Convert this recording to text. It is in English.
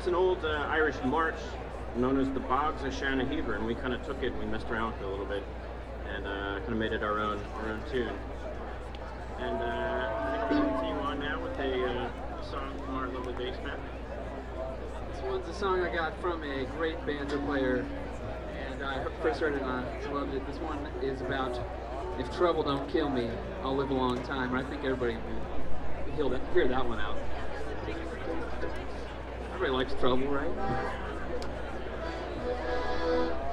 an old Irish march known as the Bogs of Shannahever, and we kind of took it and we messed around with it a little bit, and kind of made it our own tune. And I think we'll continue on now with a song from our lovely bass man. This one's a song I got from a great banjo player, and I first heard it and I loved it. This one is about if trouble don't kill me, I'll live a long time. And I think everybody will hear that one out. Everybody likes trouble, right?